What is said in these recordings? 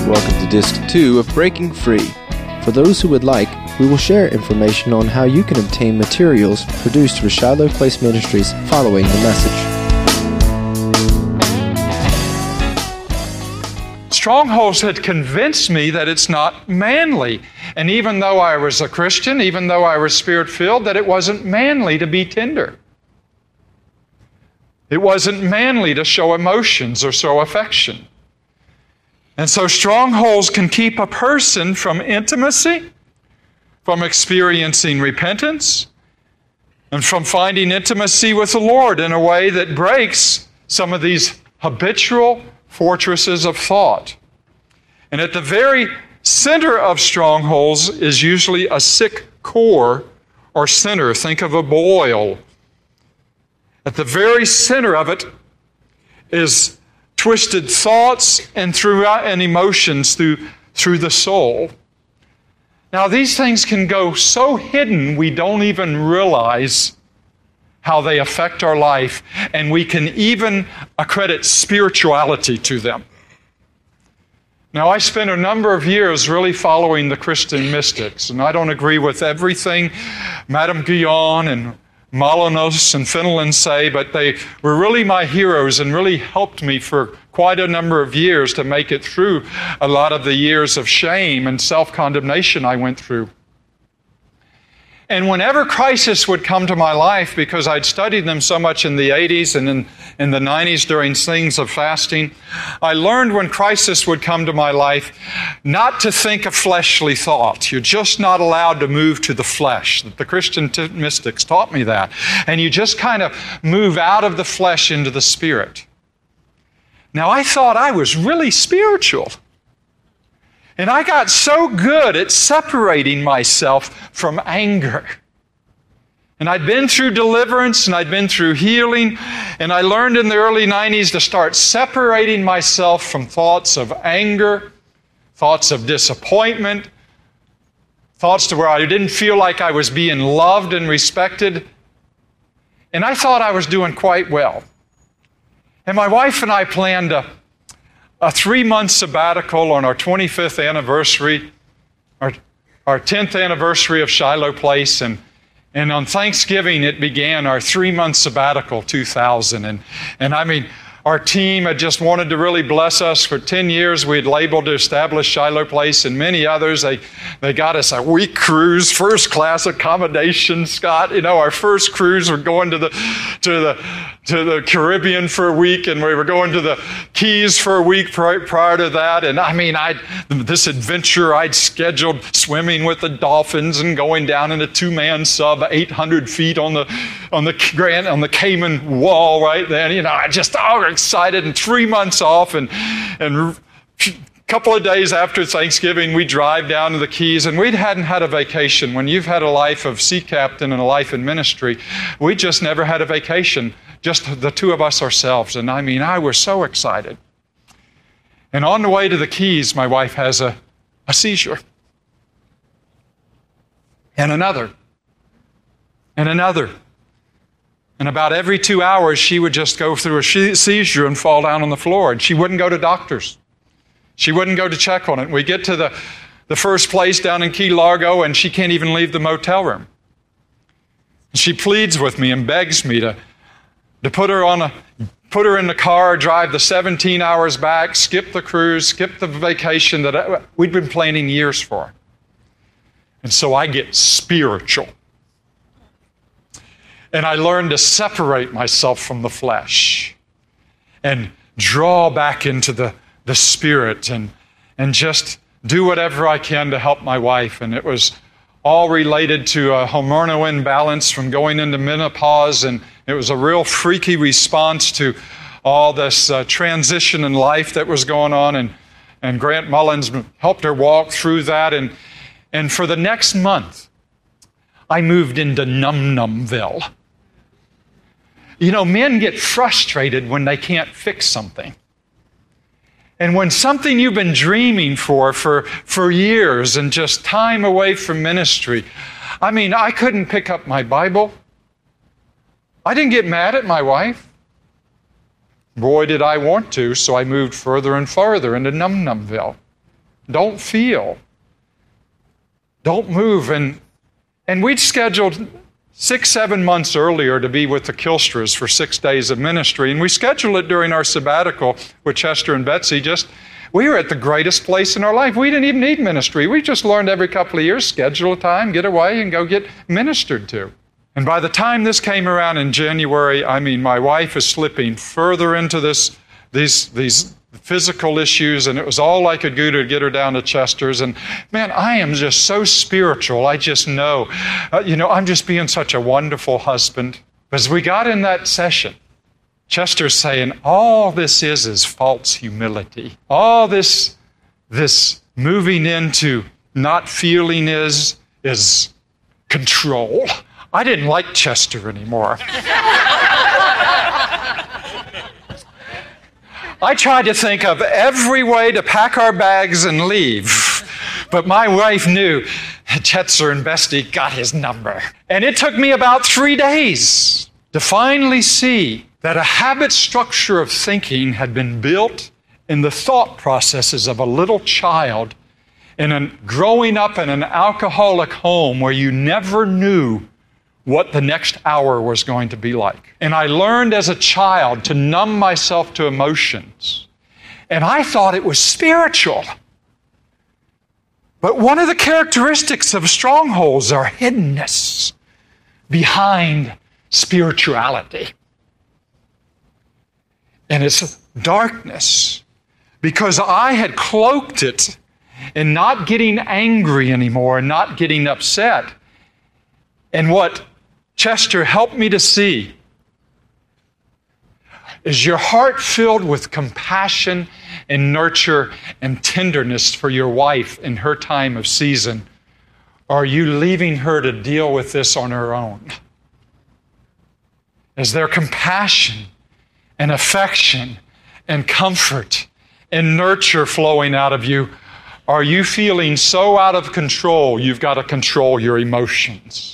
Welcome to Disc 2 of Breaking Free. For those who would like, we will share information on how you can obtain materials produced for Shiloh Place Ministries following the message. Strongholds had convinced me that it's not manly. And even though I was a Christian, even though I was Spirit-filled, that it wasn't manly to be tender. It wasn't manly to show emotions or show affection. And so strongholds can keep a person from intimacy, from experiencing repentance, and from finding intimacy with the Lord in a way that breaks some of these habitual fortresses of thought. And at the very center of strongholds is usually a sick core or center. Think of a boil. At the very center of it is twisted thoughts and emotions through the soul. Now, these things can go so hidden we don't even realize how they affect our life, and we can even accredit spirituality to them. Now, I spent a number of years really following the Christian mystics, and I don't agree with everything Madame Guyon and Molinos and Fenelon say, but they were really my heroes and really helped me for quite a number of years to make it through a lot of the years of shame and self-condemnation I went through. And whenever crisis would come to my life, because I'd studied them so much in the 80s and in the 90s during things of fasting, I learned when crisis would come to my life not to think a fleshly thought. You're just not allowed to move to the flesh. The Christian mystics taught me that. And you just kind of move out of the flesh into the spirit. Now, I thought I was really spiritual. And I got so good at separating myself from anger. And I'd been through deliverance and I'd been through healing, and I learned in the early 90s to start separating myself from thoughts of anger, thoughts of disappointment, thoughts to where I didn't feel like I was being loved and respected. And I thought I was doing quite well. And my wife and I planned a 3-month sabbatical on our 25th anniversary, our 10th anniversary of Shiloh Place, and on Thanksgiving it began our 3-month sabbatical, 2000. And I mean, our team had just wanted to really bless us. For 10 years we had labeled to establish Shiloh Place and many others. They got us a week cruise, first class accommodation, Scott. You know, our first cruise, we're going to the Caribbean for a week, and we were going to the Keys for a week prior to that. And I mean, this adventure I'd scheduled, swimming with the dolphins and going down in a 2-man sub 800 feet on the Cayman wall right then. You know, I just excited, and 3 months off, and a couple of days after Thanksgiving, we drive down to the Keys, and we hadn't had a vacation. When you've had a life of sea captain and a life in ministry, we just never had a vacation, just the two of us ourselves. And I mean, I was so excited. And on the way to the Keys, my wife has a seizure. And another. And another. And about every 2 hours, she would just go through a seizure and fall down on the floor. And she wouldn't go to doctors. She wouldn't go to check on it. We get to the first place down in Key Largo, and she can't even leave the motel room. She pleads with me and begs me to put her in the car, drive the 17 hours back, skip the cruise, skip the vacation that we'd been planning years for. And so I get spiritual. And I learned to separate myself from the flesh and draw back into the spirit and just do whatever I can to help my wife. And it was all related to a hormonal imbalance from going into menopause, and it was a real freaky response to all this transition in life that was going on. And Grant Mullins helped her walk through that. And for the next month, I moved into Num-Numville. You know, men get frustrated when they can't fix something. And when something you've been dreaming for years and just time away from ministry, I mean, I couldn't pick up my Bible. I didn't get mad at my wife. Boy, did I want to, so I moved further and further into Num-Numville. don't feel, don't move. And we'd scheduled 6-7 months earlier to be with the Kilstras for 6 days of ministry. And we scheduled it during our sabbatical with Chester and Betsy. We were at the greatest place in our life. We didn't even need ministry. We just learned every couple of years, schedule a time, get away, and go get ministered to. And by the time this came around in January, my wife is slipping further into these physical issues, and it was all I could do to get her down to Chester's. And man, I am just so spiritual. I just know, I'm just being such a wonderful husband. As we got in that session, Chester's saying, all this is false humility. All this moving into not feeling is control. I didn't like Chester anymore. I tried to think of every way to pack our bags and leave, but my wife knew Chetzer and Bestie got his number. And it took me about 3 days to finally see that a habit structure of thinking had been built in the thought processes of a little child growing up in an alcoholic home where you never knew what the next hour was going to be like. And I learned as a child to numb myself to emotions. And I thought it was spiritual. But one of the characteristics of strongholds are hiddenness behind spirituality. And it's darkness, because I had cloaked it in not getting angry anymore and not getting upset. And what Chester helped me to see is your heart filled with compassion and nurture and tenderness for your wife in her time of season? Or are you leaving her to deal with this on her own? Is there compassion and affection and comfort and nurture flowing out of you? Are you feeling so out of control you've got to control your emotions?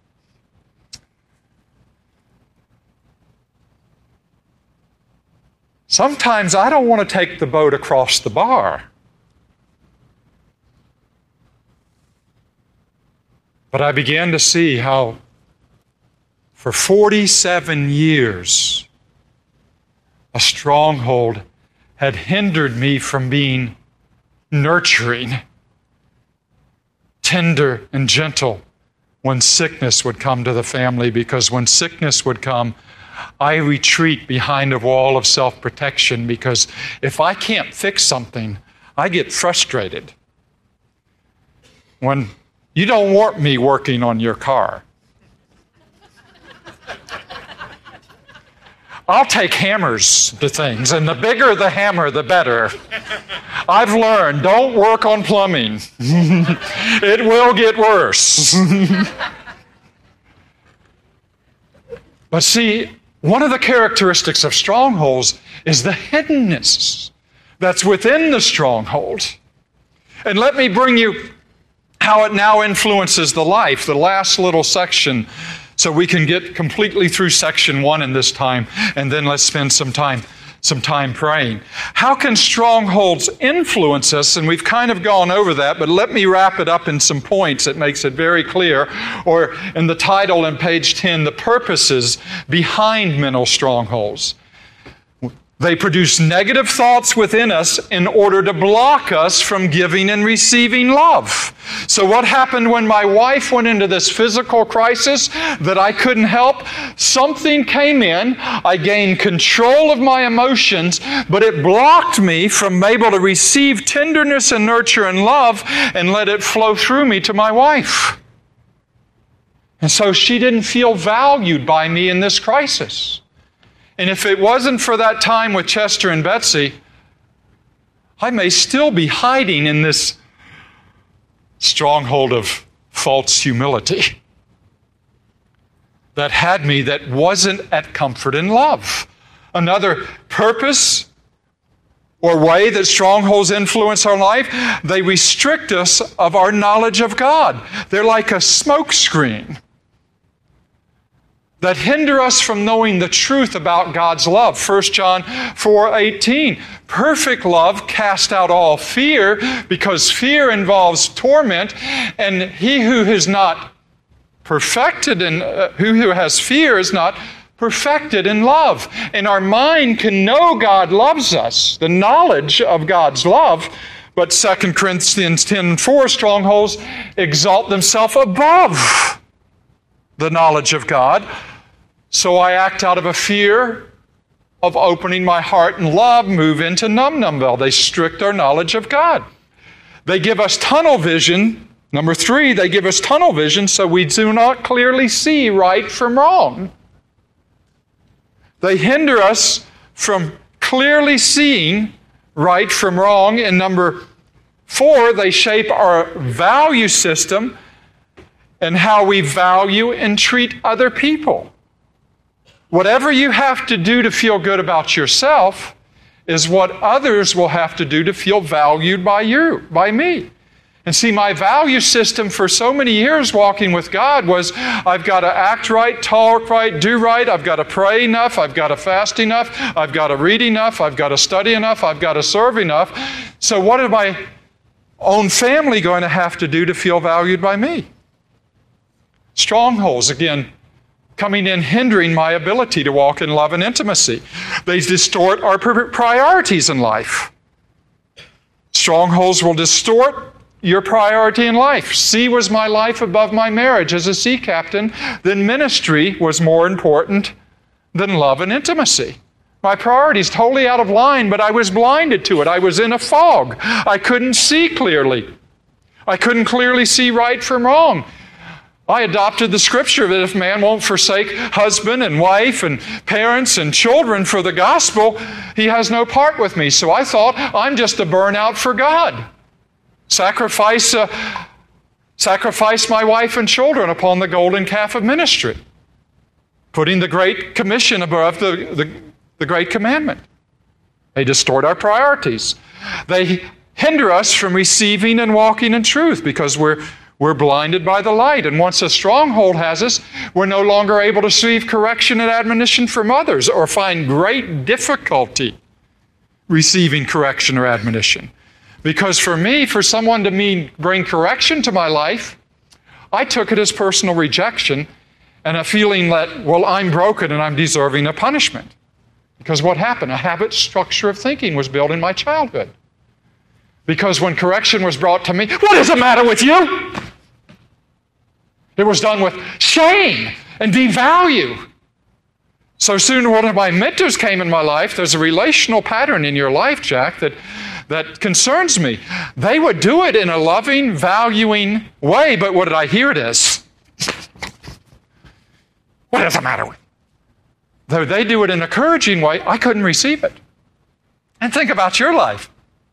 Sometimes I don't want to take the boat across the bar. But I began to see how for 47 years, a stronghold had hindered me from being nurturing, tender, and gentle when sickness would come to the family, because when sickness would come, I retreat behind a wall of self-protection, because if I can't fix something, I get frustrated. When you don't want me working on your car, I'll take hammers to things, and the bigger the hammer, the better. I've learned, don't work on plumbing. It will get worse. But see, one of the characteristics of strongholds is the hiddenness that's within the stronghold. And let me bring you how it now influences the life, the last little section, so we can get completely through section 1 in this time, and then let's spend some time praying. How can strongholds influence us? And we've kind of gone over that, but let me wrap it up in some points that makes it very clear. Or in the title on page 10, the purposes behind mental strongholds. They produce negative thoughts within us in order to block us from giving and receiving love. So what happened when my wife went into this physical crisis that I couldn't help? Something came in. I gained control of my emotions, but it blocked me from able to receive tenderness and nurture and love and let it flow through me to my wife. And so she didn't feel valued by me in this crisis. And if it wasn't for that time with Chester and Betsy, I may still be hiding in this stronghold of false humility that had me, that wasn't at comfort and love. Another purpose or way that strongholds influence our life, they restrict us of our knowledge of God. They're like a smoke screen. that hinder us from knowing the truth about God's love. 1 John 4:18. Perfect love casts out all fear, because fear involves torment, and he who has not perfected and who has fear is not perfected in love. And our mind can know God loves us, the knowledge of God's love, but 2 Corinthians 10:4, strongholds exalt themselves above the knowledge of God. So I act out of a fear of opening my heart and love, move into Num-Numville. They restrict our knowledge of God. They give us tunnel vision. Number 3, they give us tunnel vision so we do not clearly see right from wrong. They hinder us from clearly seeing right from wrong. And number 4, they shape our value system and how we value and treat other people. Whatever you have to do to feel good about yourself is what others will have to do to feel valued by you, by me. And see, my value system for so many years walking with God was I've got to act right, talk right, do right, I've got to pray enough, I've got to fast enough, I've got to read enough, I've got to study enough, I've got to serve enough. So what is my own family going to have to do to feel valued by me? Strongholds, again, coming in hindering my ability to walk in love and intimacy. They distort our priorities in life. Strongholds will distort your priority in life. Sea was my life above my marriage as a sea captain. Then ministry was more important than love and intimacy. My priorities totally out of line, but I was blinded to it. I was in a fog. I couldn't see clearly. I couldn't clearly see right from wrong. I adopted the scripture that if man won't forsake husband and wife and parents and children for the gospel, he has no part with me. So I thought, I'm just a burnout for God. Sacrifice my wife and children upon the golden calf of ministry, putting the Great Commission above the Great Commandment. They distort our priorities. They hinder us from receiving and walking in truth because we're blinded by the light. And once a stronghold has us, we're no longer able to receive correction and admonition from others or find great difficulty receiving correction or admonition. Because for me, for someone to bring correction to my life, I took it as personal rejection and a feeling that, well, I'm broken and I'm deserving of punishment. Because what happened? A habit structure of thinking was built in my childhood. Because when correction was brought to me, what is the matter with you? It was done with shame and devalue. So soon one of my mentors came in my life. There's a relational pattern in your life, Jack, that concerns me. They would do it in a loving, valuing way, but what did I hear it as? What does the matter with? Though they do it in an encouraging way, I couldn't receive it. And think about your life.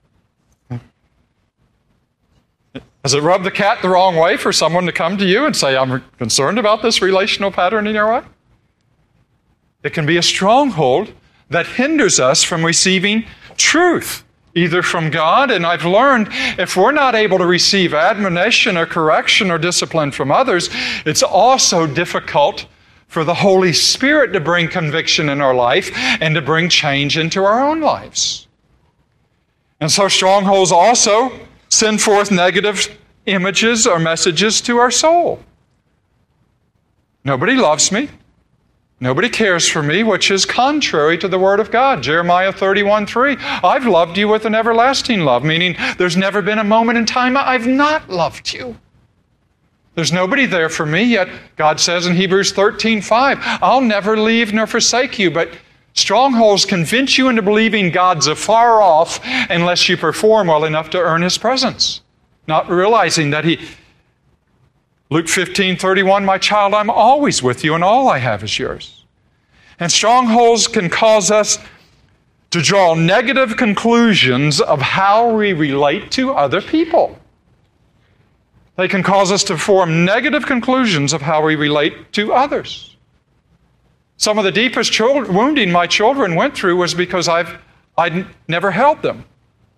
Has it rubbed the cat the wrong way for someone to come to you and say, I'm concerned about this relational pattern in your life? It can be a stronghold that hinders us from receiving truth, either from God, and I've learned if we're not able to receive admonition or correction or discipline from others, it's also difficult for the Holy Spirit to bring conviction in our life and to bring change into our own lives. And so strongholds also send forth negative images or messages to our soul. Nobody loves me. Nobody cares for me, which is contrary to the Word of God. Jeremiah 31:3, I've loved you with an everlasting love, meaning there's never been a moment in time I've not loved you. There's nobody there for me, yet God says in Hebrews 13:5, I'll never leave nor forsake you. But strongholds convince you into believing God's afar off unless you perform well enough to earn His presence. Not realizing that Luke 15:31, my child, I'm always with you and all I have is yours. And strongholds can cause us to draw negative conclusions of how we relate to other people. They can cause us to form negative conclusions of how we relate to others. Some of the deepest wounding my children went through was because I'd never held them.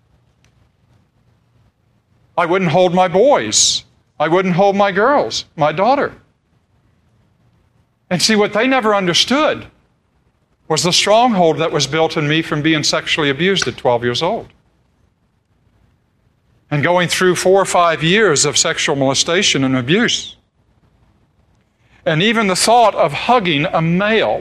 I wouldn't hold my boys. I wouldn't hold my girls, my daughter. And see, what they never understood was the stronghold that was built in me from being sexually abused at 12 years old. And going through 4 or 5 years of sexual molestation and abuse. And even the thought of hugging a male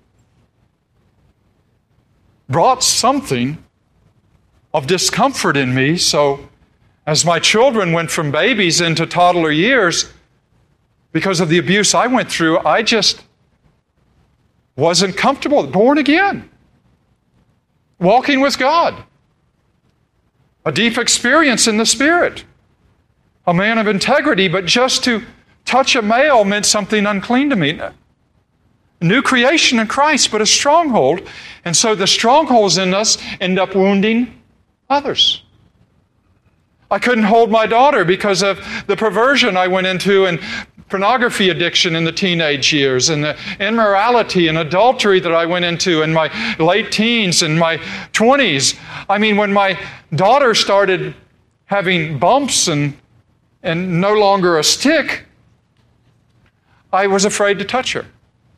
brought something of discomfort in me. So as my children went from babies into toddler years, because of the abuse I went through, I just wasn't comfortable. Born again. Walking with God. A deep experience in the Spirit. A man of integrity, but just to touch a male meant something unclean to me. New creation in Christ, but a stronghold. And so the strongholds in us end up wounding others. I couldn't hold my daughter because of the perversion I went into and pornography addiction in the teenage years and the immorality and adultery that I went into in my late teens and my 20s. I mean, when my daughter started having bumps and no longer a stick, I was afraid to touch her.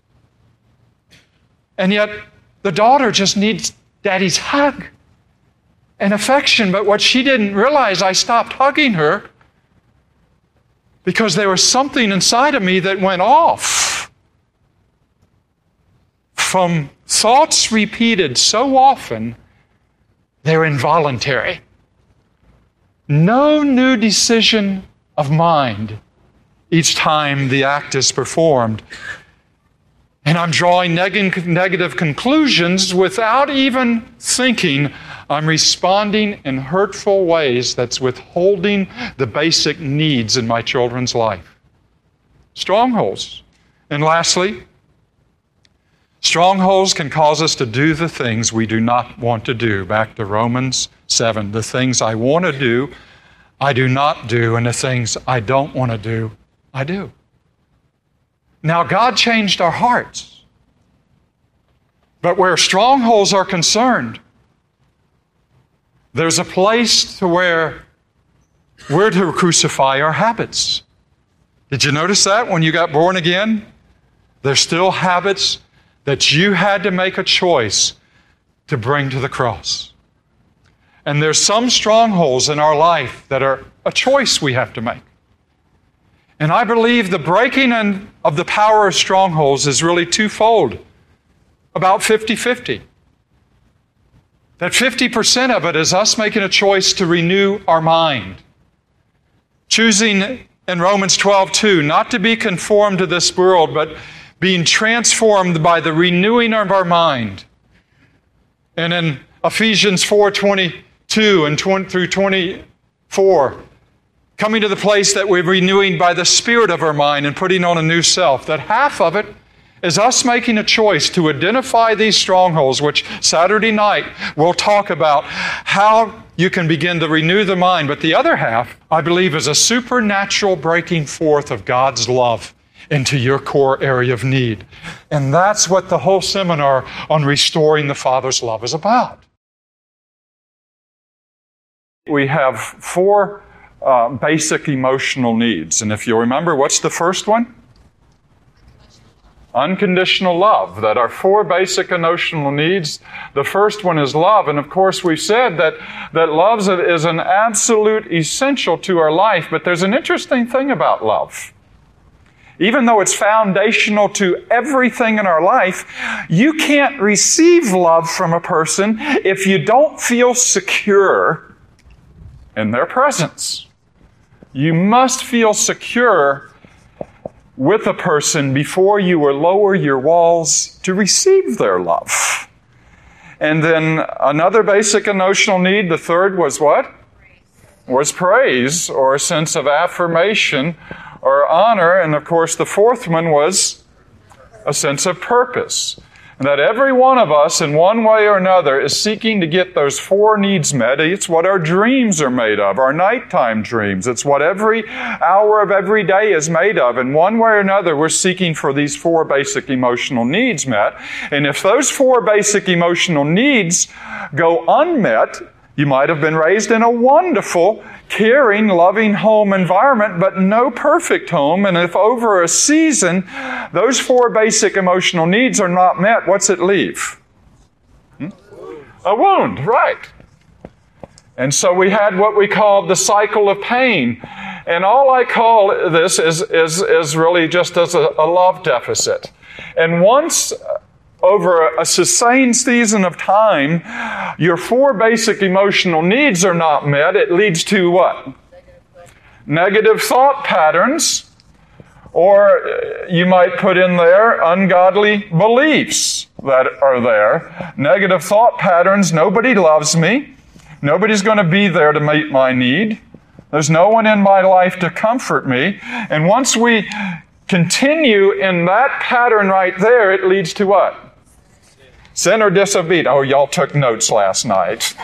And yet, the daughter just needs Daddy's hug and affection. But what she didn't realize, I stopped hugging her because there was something inside of me that went off from thoughts repeated so often, they're involuntary. No new decision of mind each time the act is performed. And I'm drawing negative conclusions without even thinking. I'm responding in hurtful ways that's withholding the basic needs in my children's life. Strongholds. And lastly, strongholds can cause us to do the things we do not want to do. Back to Romans 7. The things I want to do, I do not do, and the things I don't want to do, I do. Now, God changed our hearts. But where strongholds are concerned, there's a place to where we're to crucify our habits. Did you notice that when you got born again? There's still habits that you had to make a choice to bring to the cross. And there's some strongholds in our life that are a choice we have to make. And I believe the breaking of the power of strongholds is really twofold, about 50-50. That 50% of it is us making a choice to renew our mind. Choosing in Romans 12:2, not to be conformed to this world, but being transformed by the renewing of our mind. And in Ephesians 4:22 and through 24, coming to the place that we're renewing by the Spirit of our mind and putting on a new self. That half of it is us making a choice to identify these strongholds, which Saturday night we'll talk about how you can begin to renew the mind. But the other half, I believe, is a supernatural breaking forth of God's love into your core area of need. And that's what the whole seminar on restoring the Father's love is about. We have 4 basic emotional needs. And if you remember, what's the first one? Unconditional love. That are 4 basic emotional needs. The first one is love. And of course, we've said that love is an absolute essential to our life. But there's an interesting thing about love. Even though it's foundational to everything in our life, you can't receive love from a person if you don't feel secure in their presence. You must feel secure with a person before you will lower your walls to receive their love. And then another basic emotional need, the third was what? Was praise, or a sense of affirmation or honor. And of course the fourth one was a sense of purpose. And that every one of us, in one way or another, is seeking to get those 4 needs met. It's what our dreams are made of, our nighttime dreams. It's what every hour of every day is made of. In one way or another, we're seeking for these 4 basic emotional needs met. And if those 4 basic emotional needs go unmet, You might have been raised in a wonderful, caring, loving home environment, but no perfect home. And if over a season, those 4 basic emotional needs are not met, what's it leave? A wound, right. And so we had what we called the cycle of pain. And all I call this is really just as a love deficit. And once over a sustained season of time, your 4 basic emotional needs are not met, it leads to what? Negative thought patterns, or you might put in there ungodly beliefs that are there. Negative thought patterns, nobody loves me. Nobody's going to be there to meet my need. There's no one in my life to comfort me. And once we continue in that pattern right there, it leads to what? Sin or disobedience. Oh, y'all took notes last night.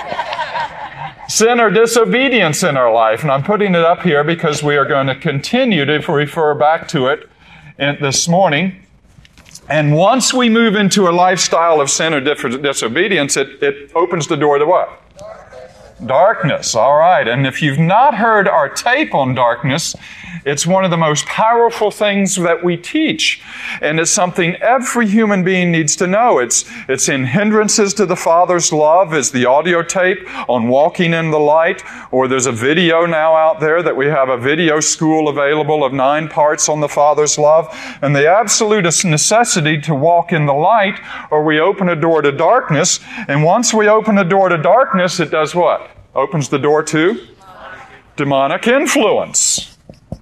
Sin or disobedience in our life. And I'm putting it up here because we are going to continue to refer back to it this morning. And once we move into a lifestyle of sin or disobedience, it opens the door to what? Darkness. All right. And if you've not heard our tape on darkness, it's one of the most powerful things that we teach. And it's something every human being needs to know. It's in Hindrances to the Father's Love is the audio tape on walking in the light. Or there's a video now out there that we have a video school available of 9 parts on the Father's love. And the absolute necessity to walk in the light, or we open a door to darkness. And once we open a door to darkness, it does what? Opens the door to demonic influence.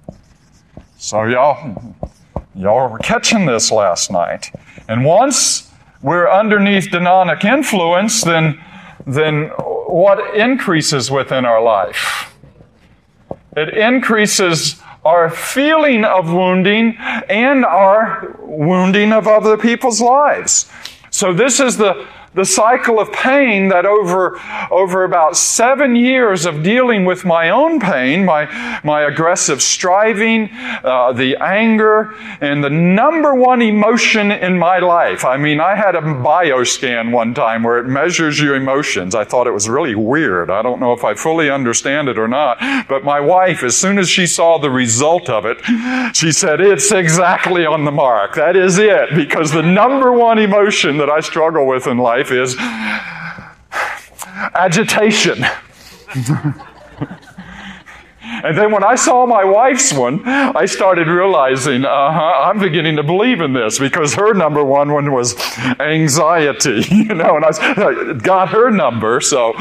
So y'all were catching this last night. And once we're underneath demonic influence, then what increases within our life? It increases our feeling of wounding and our wounding of other people's lives. So this is the cycle of pain that over about 7 years of dealing with my own pain, my aggressive striving, the anger, and the number one emotion in my life. I mean, I had a bioscan one time where it measures your emotions. I thought it was really weird. I don't know if I fully understand it or not. But my wife, as soon as she saw the result of it, she said, "It's exactly on the mark. That is it." Because the number one emotion that I struggle with in life is agitation. And then when I saw my wife's one, I started realizing, I'm beginning to believe in this, because her number one was anxiety, and I got her number. So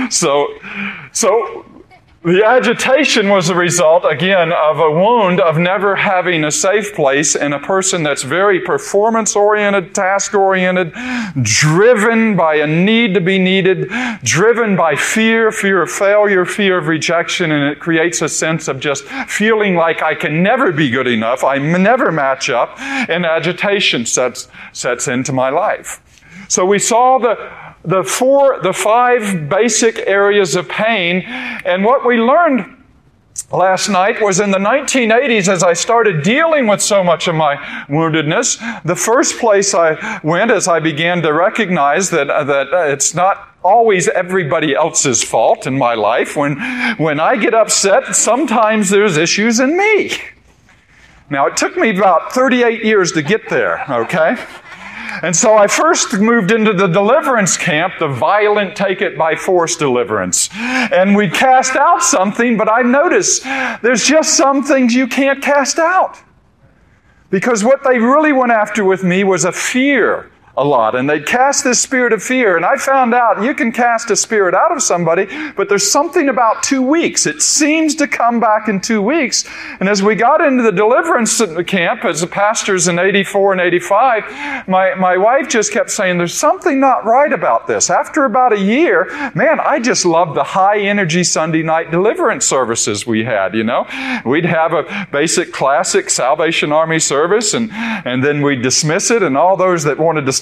the agitation was the result, again, of a wound of never having a safe place, and a person that's very performance-oriented, task-oriented, driven by a need to be needed, driven by fear of failure, fear of rejection, and it creates a sense of just feeling like I can never be good enough, I never match up, and agitation sets into my life. So we saw the 5 basic areas of pain. And what we learned last night was in the 1980s, as I started dealing with so much of my woundedness, the first place I went as I began to recognize that it's not always everybody else's fault in my life. When I get upset, sometimes there's issues in me. Now, it took me about 38 years to get there, okay? And so I first moved into the deliverance camp, the violent take-it-by-force deliverance. And we cast out something, but I noticed there's just some things you can't cast out. Because what they really went after with me was a fear a lot. And they'd cast this spirit of fear. And I found out you can cast a spirit out of somebody, but there's something about 2 weeks. It seems to come back in 2 weeks. And as we got into the deliverance camp, as the pastors in 84 and 85, my wife just kept saying, there's something not right about this. After about a year, man, I just loved the high-energy Sunday night deliverance services we had, We'd have a basic classic Salvation Army service, and then we'd dismiss it, and all those that wanted to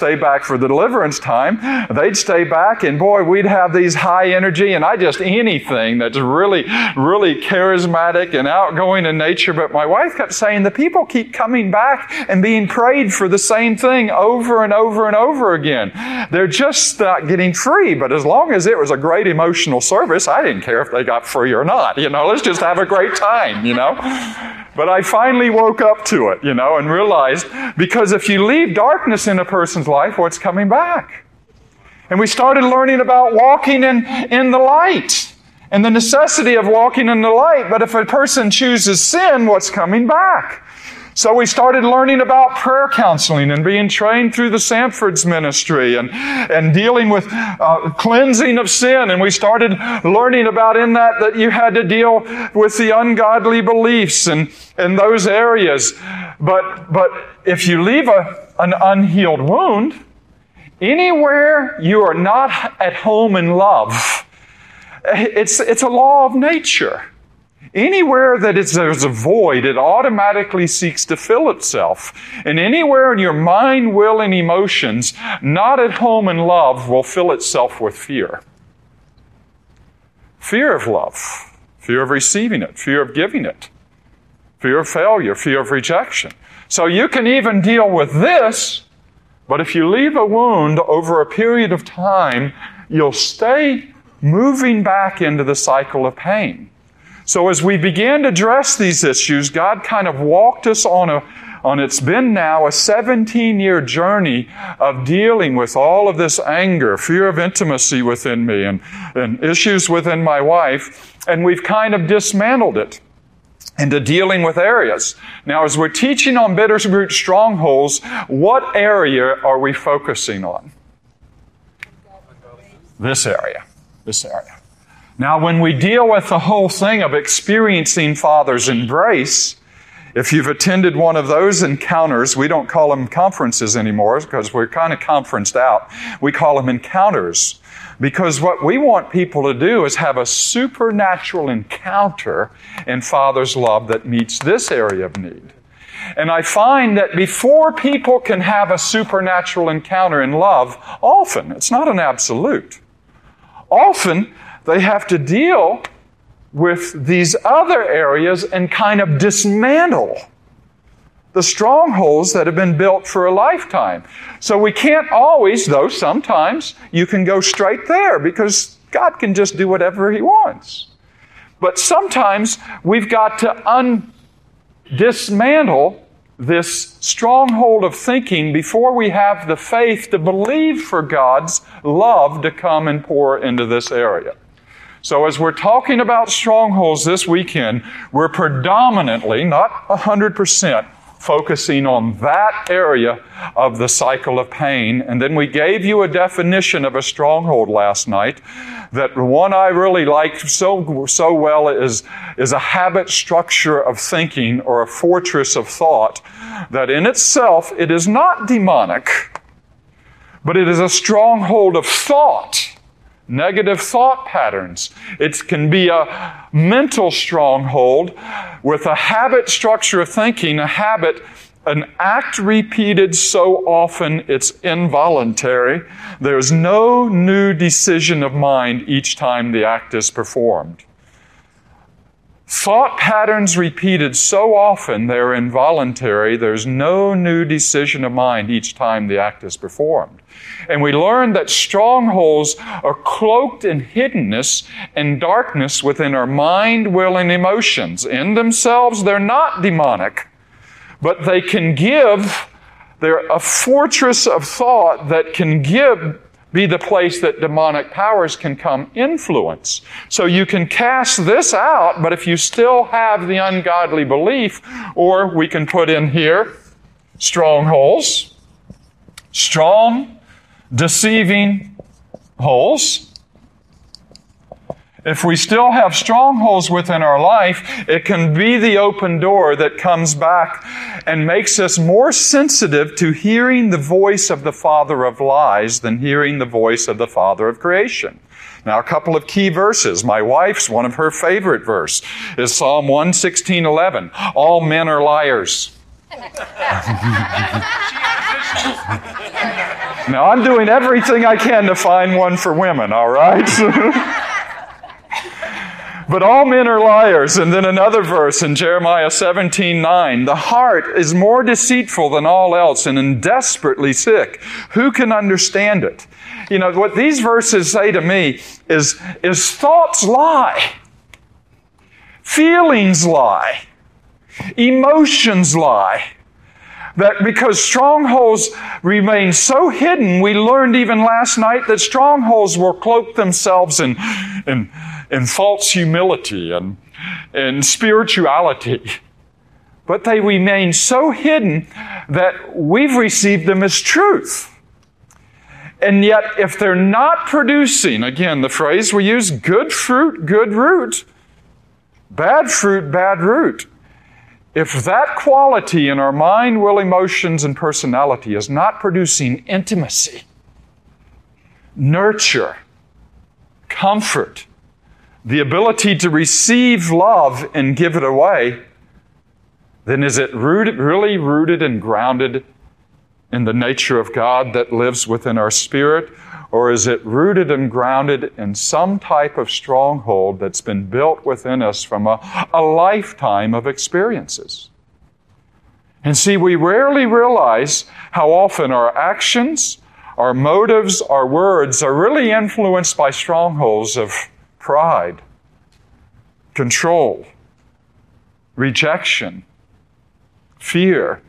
stay back for the deliverance time. They'd stay back, and boy, we'd have these high energy, and anything that's really, really charismatic and outgoing in nature. But my wife kept saying, the people keep coming back and being prayed for the same thing over and over and over again. They're just not getting free. But as long as it was a great emotional service, I didn't care if they got free or not. Let's just have a great time, But I finally woke up to it, and realized, because if you leave darkness in a person's life, what's coming back? And we started learning about walking in the light and the necessity of walking in the light. But if a person chooses sin, what's coming back? So we started learning about prayer counseling and being trained through the Sanford's ministry and dealing with cleansing of sin. And we started learning about in that you had to deal with the ungodly beliefs and those areas. But if you leave an unhealed wound, anywhere you are not at home in love, it's a law of nature. Anywhere that there's a void, it automatically seeks to fill itself. And anywhere in your mind, will, and emotions, not at home in love, will fill itself with fear. Fear of love, fear of receiving it, fear of giving it, fear of failure, fear of rejection. So you can even deal with this, but if you leave a wound over a period of time, you'll stay moving back into the cycle of pain. So as we began to address these issues, God kind of walked us on it's been now a 17-year journey of dealing with all of this anger, fear of intimacy within me, and issues within my wife, and we've kind of dismantled it into dealing with areas. Now, as we're teaching on Bitterroot Strongholds, what area are we focusing on? This area. Now, when we deal with the whole thing of experiencing Father's embrace, if you've attended one of those encounters, we don't call them conferences anymore because we're kind of conferenced out. We call them encounters because what we want people to do is have a supernatural encounter in Father's love that meets this area of need. And I find that before people can have a supernatural encounter in love, often, it's not an absolute, often they have to deal with these other areas and kind of dismantle the strongholds that have been built for a lifetime. So we can't always, though sometimes, you can go straight there because God can just do whatever He wants. But sometimes we've got to dismantle this stronghold of thinking before we have the faith to believe for God's love to come and pour into this area. So as we're talking about strongholds this weekend, we're predominantly, not 100%, focusing on that area of the cycle of pain. And then we gave you a definition of a stronghold last night. That one I really liked so well is a habit structure of thinking or a fortress of thought that in itself it is not demonic, but it is a stronghold of thought. Negative thought patterns. It can be a mental stronghold with a habit structure of thinking, an act repeated so often it's involuntary. There's no new decision of mind each time the act is performed. Thought patterns repeated so often they're involuntary, there's no new decision of mind each time the act is performed. And we learned that strongholds are cloaked in hiddenness and darkness within our mind, will, and emotions. In themselves, they're not demonic, but they can they're a fortress of thought that can be the place that demonic powers can come influence. So you can cast this out, but if you still have the ungodly belief, or we can put in here strongholds, strong, deceiving holes. If we still have strongholds within our life, it can be the open door that comes back and makes us more sensitive to hearing the voice of the father of lies than hearing the voice of the father of creation. Now, a couple of key verses. My wife's, one of her favorite verse is Psalm 116:11. All men are liars. Now, I'm doing everything I can to find one for women, all right? But all men are liars. And then another verse in Jeremiah 17:9, the heart is more deceitful than all else and desperately sick. Who can understand it? You know, what these verses say to me is thoughts lie. Feelings lie. Emotions lie. That because strongholds remain so hidden, we learned even last night that strongholds will cloak themselves in false humility and spirituality. But they remain so hidden that we've received them as truth. And yet, if they're not producing, again, the phrase we use, good fruit, good root, bad fruit, bad root. If that quality in our mind, will, emotions, and personality is not producing intimacy, nurture, comfort, the ability to receive love and give it away, then is it really rooted and grounded in the nature of God that lives within our spirit? Or is it rooted and grounded in some type of stronghold that's been built within us from a lifetime of experiences? And see, we rarely realize how often our actions, our motives, our words are really influenced by strongholds of pride, control, rejection, fear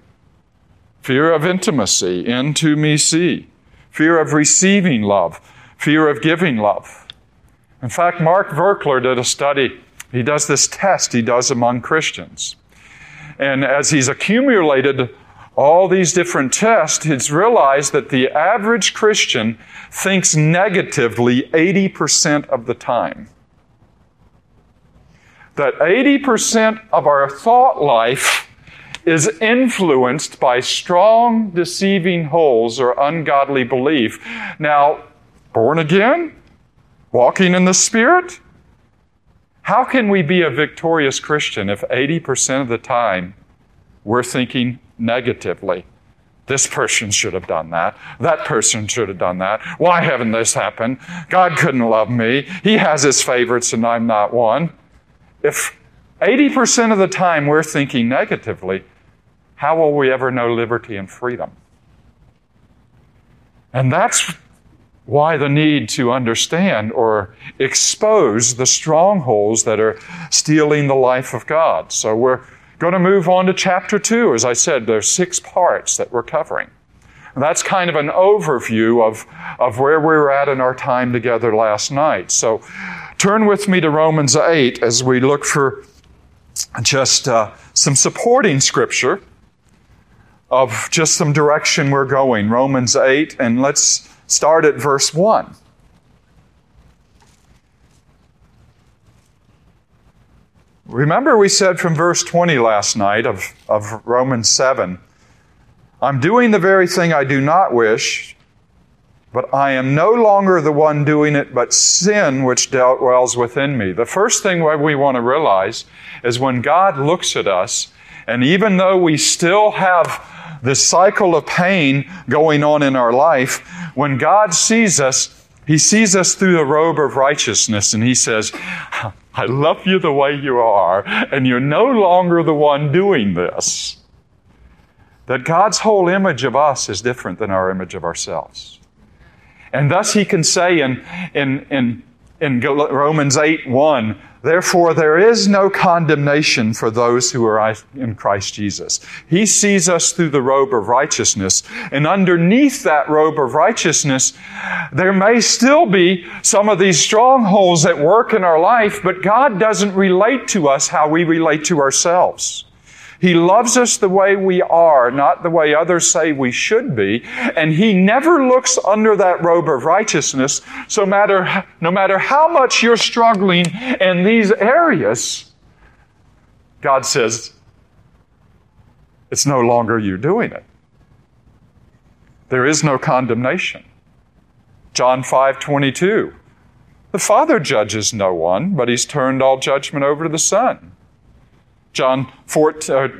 of intimacy, into me see. Fear of receiving love, fear of giving love. In fact, Mark Virkler did a study. He does this test he does among Christians. And as he's accumulated all these different tests, he's realized that the average Christian thinks negatively 80% of the time. That 80% of our thought life is influenced by strong, deceiving holes or ungodly belief. Now, born again, walking in the Spirit, how can we be a victorious Christian if 80% of the time we're thinking negatively? This person should have done that. That person should have done that. Why haven't this happened? God couldn't love me. He has His favorites and I'm not one. If 80% of the time we're thinking negatively, how will we ever know liberty and freedom? And that's why the need to understand or expose the strongholds that are stealing the life of God. So we're going to move on to chapter 2. As I said, there's 6 parts that we're covering. And that's kind of an overview of where we were at in our time together last night. So turn with me to Romans 8 as we look for just some supporting scripture of just some direction we're going. Romans 8, and let's start at verse 1. Remember we said from verse 20 last night of Romans 7, I'm doing the very thing I do not wish, but I am no longer the one doing it, but sin which dwells within me. The first thing we want to realize is when God looks at us, and even though we still have this cycle of pain going on in our life, when God sees us, He sees us through the robe of righteousness, and He says, I love you the way you are, and you're no longer the one doing this. That God's whole image of us is different than our image of ourselves. And thus He can say in Romans 8:1, therefore there is no condemnation for those who are in Christ Jesus. He sees us through the robe of righteousness. And underneath that robe of righteousness, there may still be some of these strongholds at work in our life, but God doesn't relate to us how we relate to ourselves. He loves us the way we are, not the way others say we should be. And He never looks under that robe of righteousness. So no matter how much you're struggling in these areas, God says, it's no longer you doing it. There is no condemnation. John 5:22, the Father judges no one, but He's turned all judgment over to the Son. John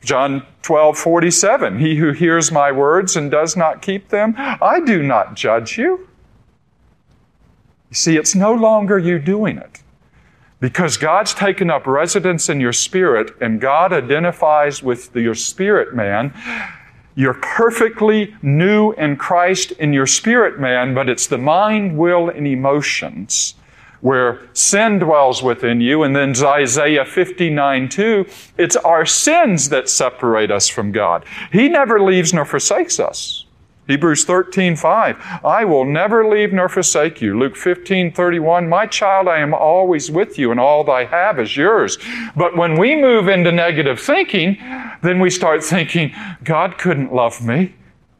John 12:47, he who hears my words and does not keep them, I do not judge you. You see, it's no longer you doing it. Because God's taken up residence in your spirit and God identifies with your spirit man. You're perfectly new in Christ in your spirit man, but it's the mind, will, and emotions where sin dwells within you. And then Isaiah 59:2, it's our sins that separate us from God. He never leaves nor forsakes us. Hebrews 13:5, I will never leave nor forsake you. Luke 15:31, my child, I am always with you, and all that I have is yours. But when we move into negative thinking, then we start thinking, God couldn't love me.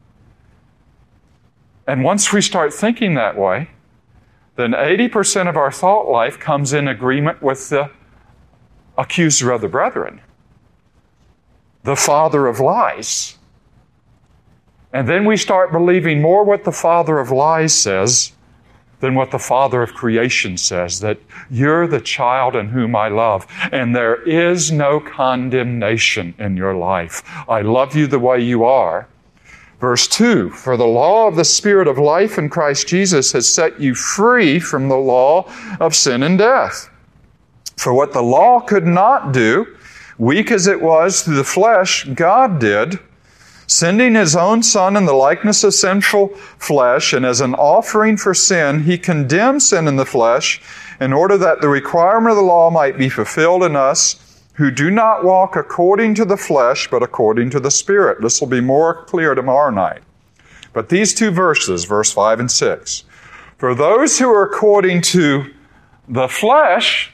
And once we start thinking that way, then 80% of our thought life comes in agreement with the accuser of the brethren, the father of lies. And then we start believing more what the father of lies says than what the father of creation says, that you're the child in whom I love, and there is no condemnation in your life. I love you the way you are. Verse 2, for the law of the Spirit of life in Christ Jesus has set you free from the law of sin and death. For what the law could not do, weak as it was through the flesh, God did, sending His own Son in the likeness of sinful flesh, and as an offering for sin, He condemned sin in the flesh, in order that the requirement of the law might be fulfilled in us, who do not walk according to the flesh, but according to the Spirit. This will be more clear tomorrow night. But these two verses, verse 5 and 6, for those who are according to the flesh,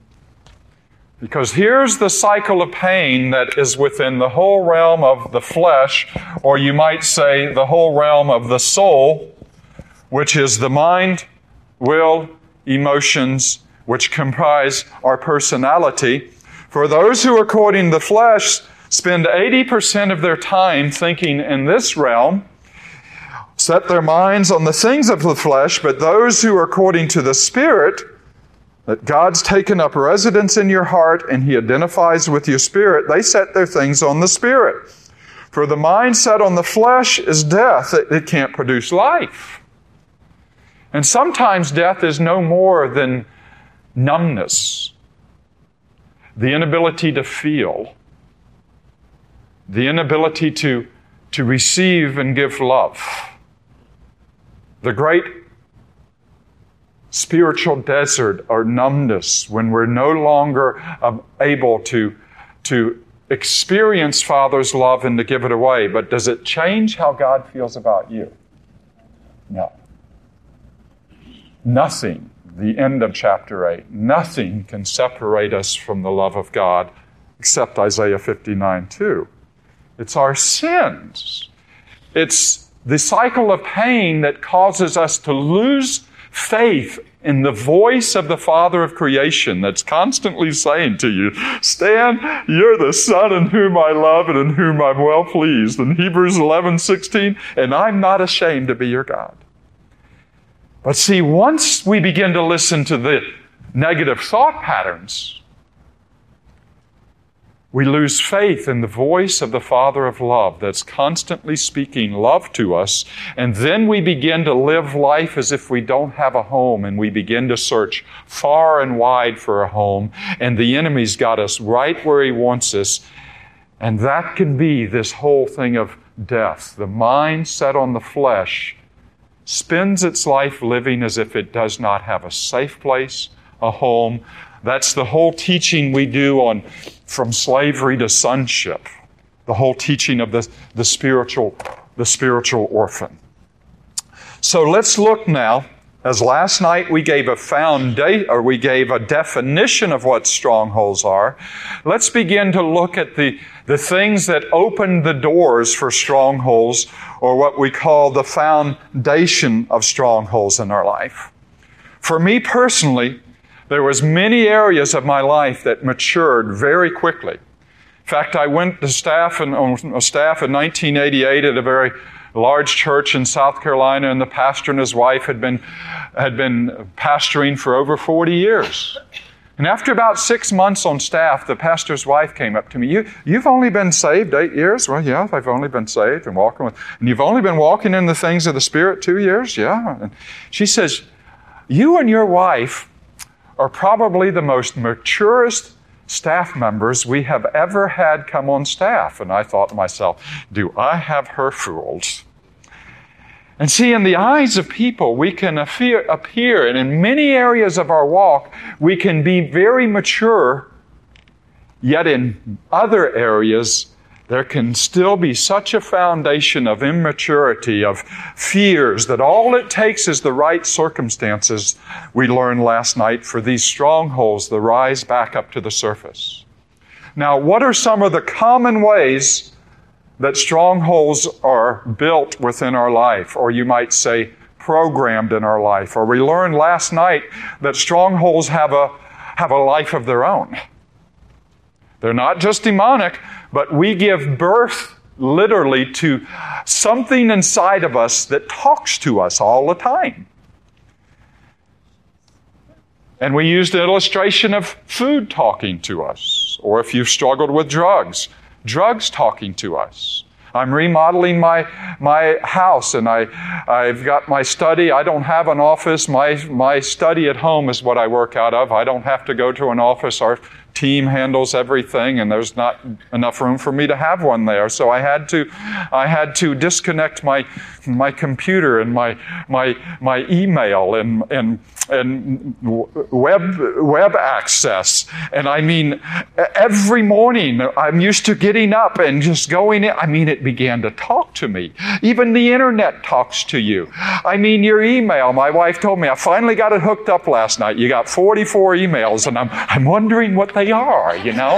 because here's the cycle of pain that is within the whole realm of the flesh, or you might say the whole realm of the soul, which is the mind, will, emotions, which comprise our personality. For those who are according to the flesh spend 80% of their time thinking in this realm, set their minds on the things of the flesh, but those who are according to the Spirit, that God's taken up residence in your heart and He identifies with your spirit, they set their things on the Spirit. For the mind set on the flesh is death. It can't produce life. And sometimes death is no more than numbness, the inability to feel, the inability to receive and give love. The great spiritual desert or numbness when we're no longer able to experience Father's love and to give it away. But does it change how God feels about you? No. Nothing, the end of chapter 8, nothing can separate us from the love of God except Isaiah 59:2. It's our sins. It's the cycle of pain that causes us to lose faith in the voice of the Father of creation that's constantly saying to you, Stan, you're the Son in whom I love and in whom I'm well pleased. In Hebrews 11:16, and I'm not ashamed to be your God. But see, once we begin to listen to the negative thought patterns, we lose faith in the voice of the Father of love that's constantly speaking love to us, and then we begin to live life as if we don't have a home, and we begin to search far and wide for a home, and the enemy's got us right where he wants us, and that can be this whole thing of death. The mind set on the flesh spends its life living as if it does not have a safe place, a home. That's the whole teaching we do on from slavery to sonship, the whole teaching of the spiritual orphan. So let's look now, as last night we gave a definition of what strongholds are. Let's begin to look at the things that open the doors for strongholds, or what we call the foundation of strongholds in our life. For me personally, there was many areas of my life that matured very quickly. In fact, I went to staff in 1988 at a very large church in South Carolina, and the pastor and his wife had been pastoring for over 40 years. And after about 6 months on staff, the pastor's wife came up to me. You've only been saved 8 years? Well, yeah, I've only been saved and walking with. And you've only been walking in the things of the Spirit 2 years? Yeah. And she says, you and your wife are probably the most maturest staff members we have ever had come on staff. And I thought to myself, do I have her fooled? And see, in the eyes of people, we can appear, and in many areas of our walk, we can be very mature, yet in other areas, there can still be such a foundation of immaturity, of fears, that all it takes is the right circumstances, we learned last night, for these strongholds to rise back up to the surface. Now, what are some of the common ways that strongholds are built within our life, or you might say programmed in our life? Or we learned last night that strongholds have a life of their own. They're not just demonic, but we give birth literally to something inside of us that talks to us all the time. And we used the illustration of food talking to us, or if you've struggled with drugs talking to us. I'm remodeling my house, and I've got my study. I don't have an office. My study at home is what I work out of. I don't have to go to an office. Our team handles everything, and there's not enough room for me to have one there. So I had to disconnect my computer and my email and web access. And I mean, every morning I'm used to getting up and just going in. I mean, it began to talk to me. Even the internet talks to you. I mean, your email. My wife told me I finally got it hooked up last night. You got 44 emails, and I'm wondering what they are, you know.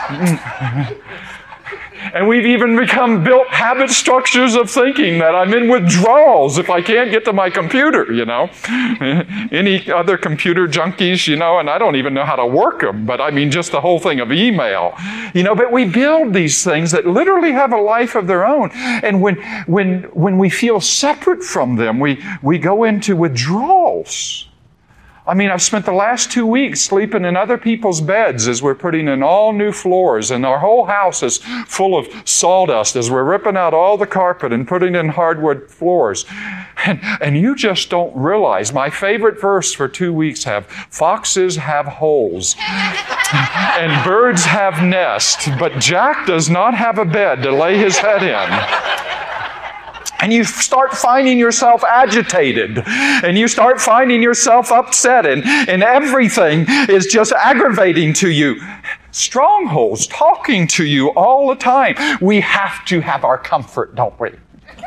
And we've even built habit structures of thinking that I'm in withdrawals if I can't get to my computer, you know. Any other computer junkies, you know, and I don't even know how to work them, but I mean just the whole thing of email. You know, but we build these things that literally have a life of their own. And when we feel separate from them, we go into withdrawals. I mean, I've spent the last 2 weeks sleeping in other people's beds as we're putting in all new floors, and our whole house is full of sawdust as we're ripping out all the carpet and putting in hardwood floors. And you just don't realize, my favorite verse for 2 weeks have, foxes have holes and birds have nests, but Jack does not have a bed to lay his head in. And you start finding yourself agitated, and you start finding yourself upset, and everything is just aggravating to you. Strongholds talking to you all the time. We have to have our comfort, don't we?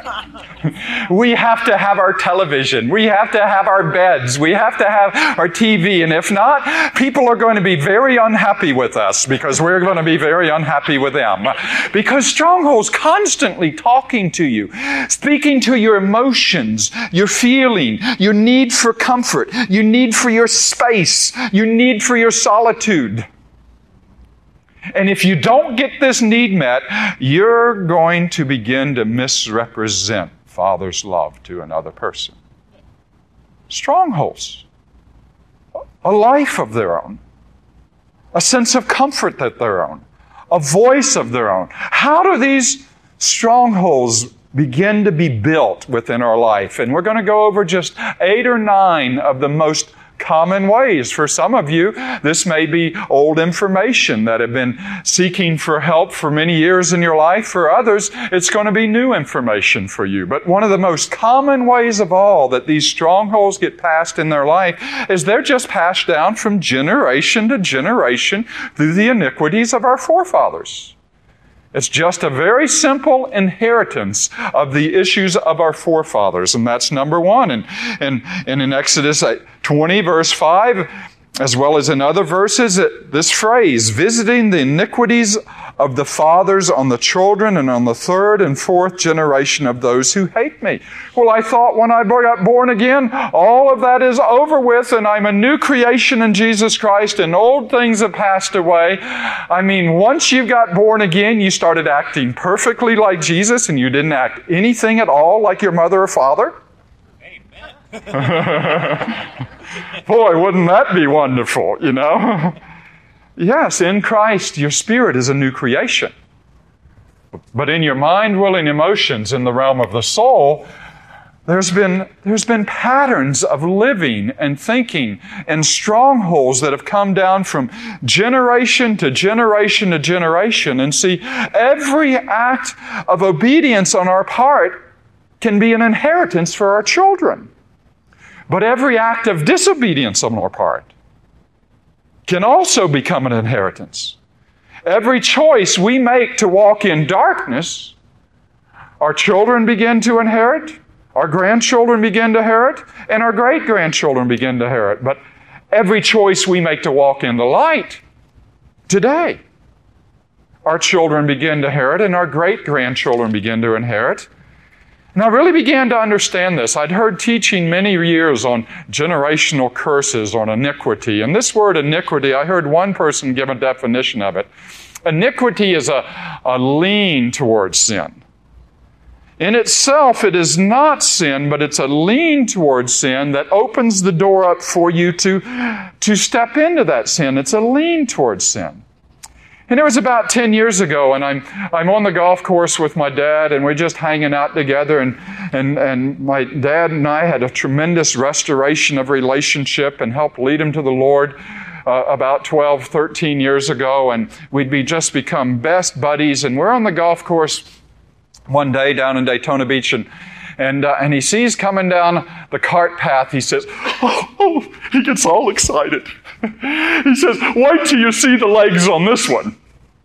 We have to have our television. We have to have our beds. We have to have our TV. And if not, people are going to be very unhappy with us because we're going to be very unhappy with them. Because strongholds constantly talking to you, speaking to your emotions, your feeling, your need for comfort, your need for your space, your need for your solitude. And if you don't get this need met, you're going to begin to misrepresent Father's love to another person. Strongholds. A life of their own. A sense of comfort of their own. A voice of their own. How do these strongholds begin to be built within our life? And we're going to go over just 8 or 9 of the most common ways. For some of you, this may be old information that have been seeking for help for many years in your life. For others, it's going to be new information for you. But one of the most common ways of all that these strongholds get passed in their life is they're just passed down from generation to generation through the iniquities of our forefathers. It's just a very simple inheritance of the issues of our forefathers, and that's number one. And in Exodus 20, verse 5, as well as in other verses, this phrase, visiting the iniquities of the fathers on the children and on the 3rd and 4th generation of those who hate me. Well, I thought when I got born again, all of that is over with and I'm a new creation in Jesus Christ and old things have passed away. I mean, once you got born again, you started acting perfectly like Jesus and you didn't act anything at all like your mother or father. Boy, wouldn't that be wonderful, you know? Yes, in Christ, your spirit is a new creation. But in your mind, will, and emotions in the realm of the soul, there's been patterns of living and thinking and strongholds that have come down from generation to generation to generation. And see, every act of obedience on our part can be an inheritance for our children. But every act of disobedience on our part can also become an inheritance. Every choice we make to walk in darkness, our children begin to inherit, our grandchildren begin to inherit, and our great-grandchildren begin to inherit. But every choice we make to walk in the light today, our children begin to inherit, and our great-grandchildren begin to inherit. And I really began to understand this. I'd heard teaching many years on generational curses, on iniquity. And this word iniquity, I heard one person give a definition of it. Iniquity is a lean towards sin. In itself, it is not sin, but it's a lean towards sin that opens the door up for you to step into that sin. It's a lean towards sin. And it was about 10 years ago, and I'm on the golf course with my dad, and we're just hanging out together, and my dad and I had a tremendous restoration of relationship and helped lead him to the Lord about 12, 13 years ago, and we'd just become best buddies, and we're on the golf course one day down in Daytona Beach, and he sees coming down the cart path, he says, oh, he gets all excited. He says, wait till you see the legs on this one.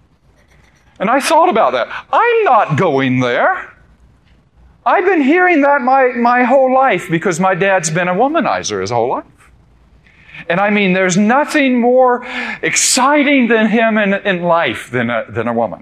And I thought about that. I'm not going there. I've been hearing that my whole life because my dad's been a womanizer his whole life. And I mean, there's nothing more exciting than him in life than a woman.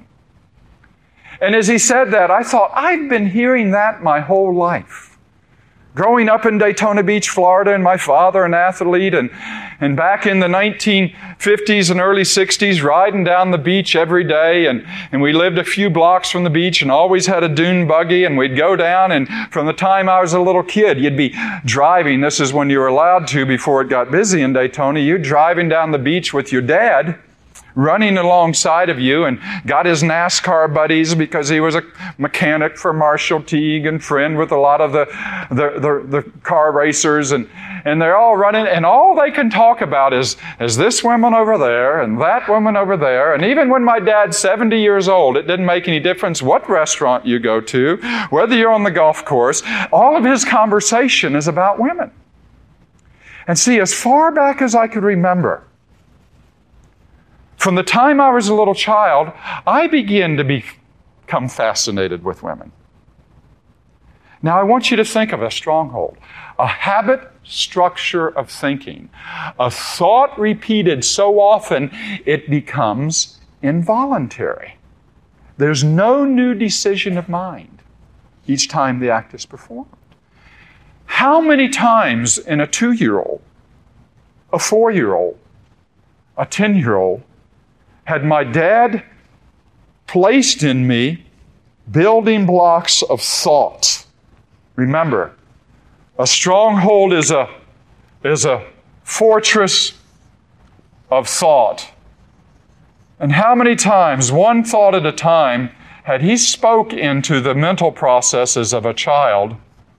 And as he said that, I thought, I've been hearing that my whole life. Growing up in Daytona Beach, Florida, and my father an athlete, and back in the 1950s and early 60s, riding down the beach every day, and we lived a few blocks from the beach and always had a dune buggy, and we'd go down, and from the time I was a little kid, you'd be driving, this is when you were allowed to before it got busy in Daytona, you're driving down the beach with your dad, running alongside of you, and got his NASCAR buddies because he was a mechanic for Marshall Teague and friend with a lot of the car racers, and they're all running, and all they can talk about is this woman over there and that woman over there. And even when my dad's 70 years old, it didn't make any difference what restaurant you go to, whether you're on the golf course, all of his conversation is about women. And see, as far back as I could remember, from the time I was a little child, I began to become fascinated with women. Now, I want you to think of a stronghold, a habit structure of thinking, a thought repeated so often it becomes involuntary. There's no new decision of mind each time the act is performed. How many times in a 2-year-old, a 4-year-old, a 10-year-old, had my dad placed in me building blocks of thought? Remember, a stronghold is a fortress of thought. And how many times, one thought at a time, had he spoke into the mental processes of a child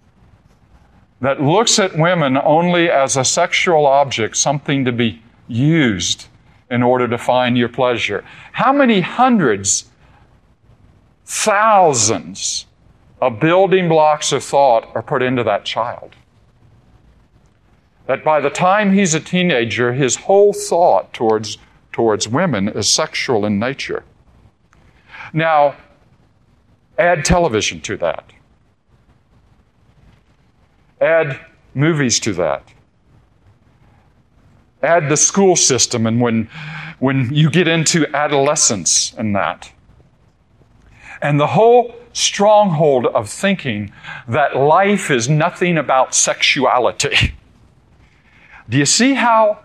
that looks at women only as a sexual object, something to be used in order to find your pleasure? How many hundreds, thousands of building blocks of thought are put into that child? That by the time he's a teenager, his whole thought towards women is sexual in nature. Now, add television to that. Add movies to that. Add the school system, and when you get into adolescence and that. And the whole stronghold of thinking that life is nothing about sexuality. Do you see how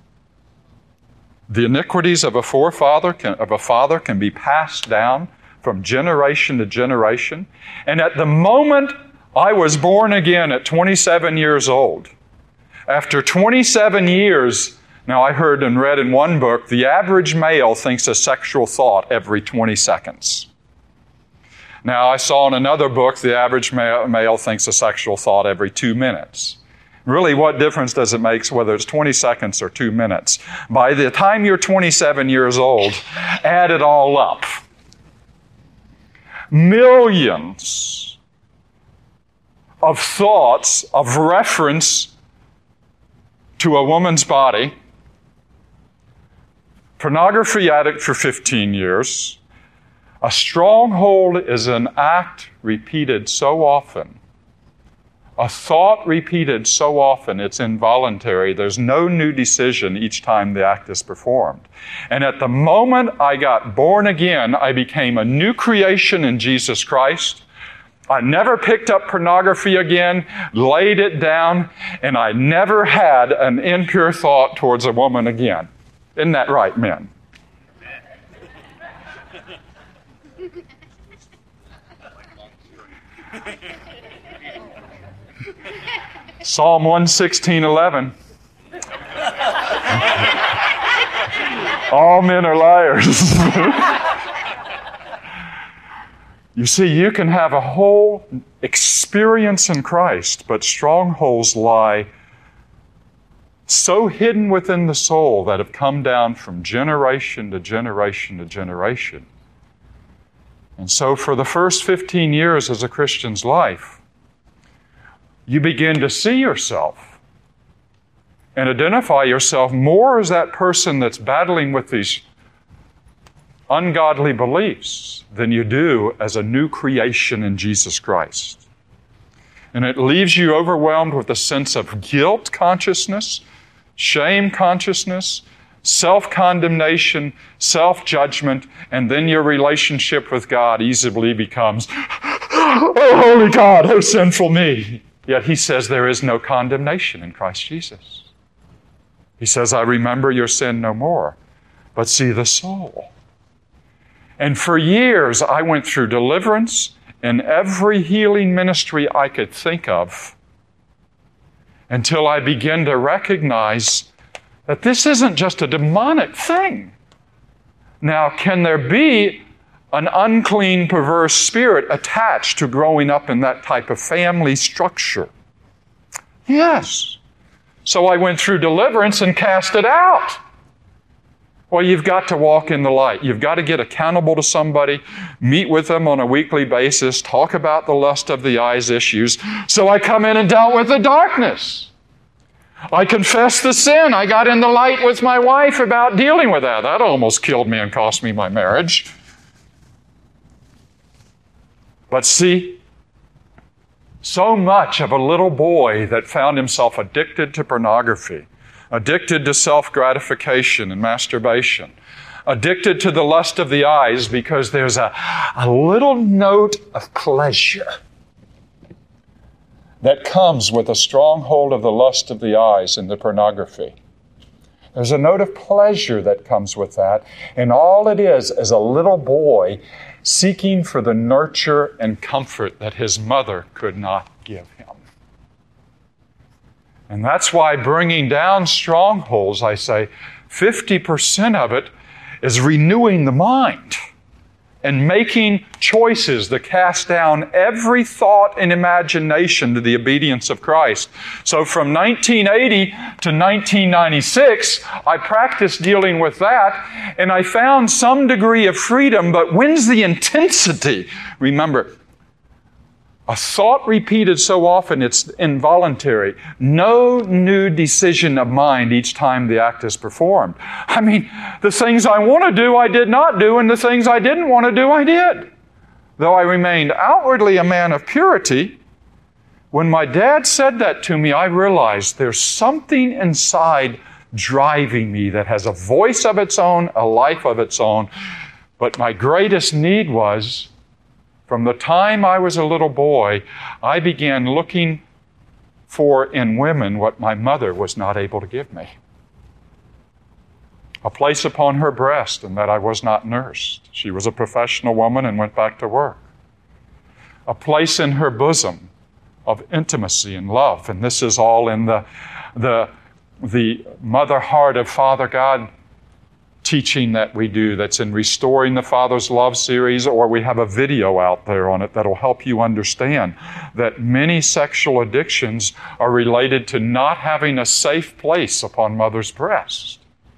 the iniquities of a father can be passed down from generation to generation? And at the moment I was born again at 27 years old. After 27 years, now I heard and read in one book, the average male thinks a sexual thought every 20 seconds. Now I saw in another book, the average male thinks a sexual thought every 2 minutes. Really, what difference does it make whether it's 20 seconds or 2 minutes? By the time you're 27 years old, add it all up. Millions of thoughts of reference to a woman's body. Pornography addict for 15 years. A stronghold is an act repeated so often. A thought repeated so often, it's involuntary. There's no new decision each time the act is performed. And at the moment I got born again, I became a new creation in Jesus Christ. I never picked up pornography again, laid it down, and I never had an impure thought towards a woman again. Isn't that right, men? Psalm 116:11. All men are liars. You see, you can have a whole experience in Christ, but strongholds lie so hidden within the soul that have come down from generation to generation to generation. And so for the first 15 years as a Christian's life, you begin to see yourself and identify yourself more as that person that's battling with these ungodly beliefs than you do as a new creation in Jesus Christ. And it leaves you overwhelmed with a sense of guilt consciousness, shame consciousness, self-condemnation, self-judgment, and then your relationship with God easily becomes, oh, holy God, oh, sinful me. Yet He says there is no condemnation in Christ Jesus. He says, I remember your sin no more. But see the soul. And for years, I went through deliverance in every healing ministry I could think of until I began to recognize that this isn't just a demonic thing. Now, can there be an unclean, perverse spirit attached to growing up in that type of family structure? Yes. So I went through deliverance and cast it out. Well, you've got to walk in the light. You've got to get accountable to somebody, meet with them on a weekly basis, talk about the lust of the eyes issues. So I come in and dealt with the darkness. I confessed the sin. I got in the light with my wife about dealing with that. That almost killed me and cost me my marriage. But see, so much of a little boy that found himself addicted to pornography, addicted to self-gratification and masturbation, addicted to the lust of the eyes because there's a little note of pleasure that comes with a stronghold of the lust of the eyes in the pornography. There's a note of pleasure that comes with that, and all it is a little boy seeking for the nurture and comfort that his mother could not give him. And that's why bringing down strongholds, I say, 50% of it is renewing the mind and making choices that cast down every thought and imagination to the obedience of Christ. So from 1980 to 1996, I practiced dealing with that, and I found some degree of freedom, but when's the intensity? Remember, a thought repeated so often, it's involuntary. No new decision of mind each time the act is performed. I mean, the things I want to do, I did not do, and the things I didn't want to do, I did. Though I remained outwardly a man of purity, when my dad said that to me, I realized there's something inside driving me that has a voice of its own, a life of its own. But my greatest need was, from the time I was a little boy, I began looking for in women what my mother was not able to give me. A place upon her breast, and that I was not nursed. She was a professional woman and went back to work. A place in her bosom of intimacy and love. And this is all in the Mother Heart of Father God teaching that we do, that's in Restoring the Father's Love series, or we have a video out there on it that'll help you understand that many sexual addictions are related to not having a safe place upon mother's breast.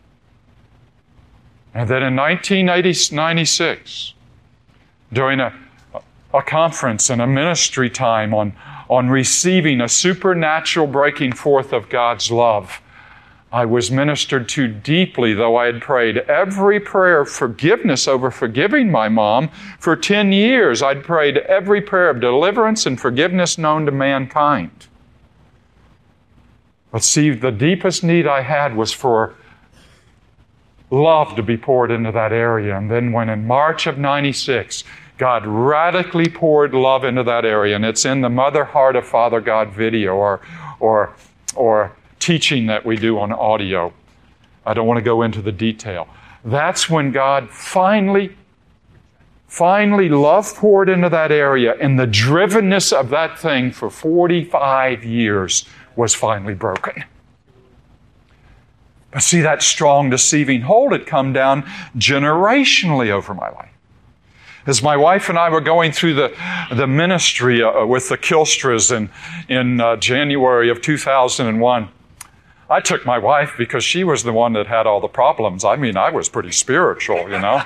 And then in 1996, during a conference and a ministry time on receiving a supernatural breaking forth of God's love, I was ministered to deeply, though I had prayed every prayer of forgiveness over forgiving my mom. For 10 years, I'd prayed every prayer of deliverance and forgiveness known to mankind. But see, the deepest need I had was for love to be poured into that area. And then when in March of 96, God radically poured love into that area, and it's in the Mother Heart of Father God video or teaching that we do on audio. I don't want to go into the detail. That's when God finally love poured into that area, and the drivenness of that thing for 45 years was finally broken. But see, that strong, deceiving hold had come down generationally over my life. As my wife and I were going through the ministry with the Kilstras in January of 2001, I took my wife because she was the one that had all the problems. I mean, I was pretty spiritual, you know.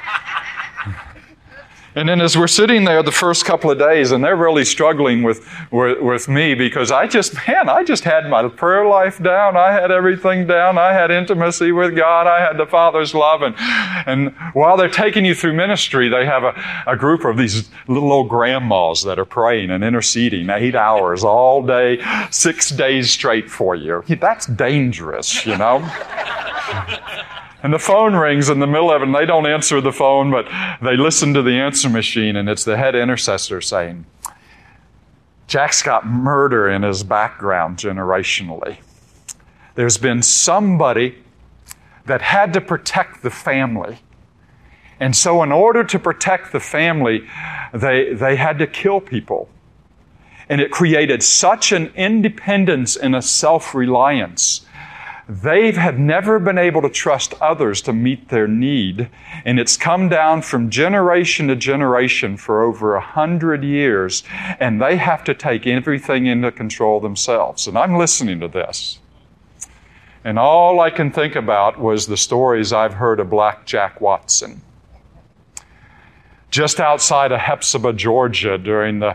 And then as we're sitting there the first couple of days, and they're really struggling with me because I just had my prayer life down. I had everything down. I had intimacy with God. I had the Father's love. And while they're taking you through ministry, they have a group of these little old grandmas that are praying and interceding 8 hours all day, 6 days straight for you. That's dangerous, you know. And the phone rings in the middle of it, and they don't answer the phone, but they listen to the answer machine, and it's the head intercessor saying, Jack's got murder in his background generationally. There's been somebody that had to protect the family. And so in order to protect the family, they had to kill people. And it created such an independence and a self-reliance. They have never been able to trust others to meet their need, and it's come down from generation to generation for over 100 years, and they have to take everything into control themselves. And I'm listening to this, and all I can think about was the stories I've heard of Black Jack Watson. Just outside of Hepzibah, Georgia, during the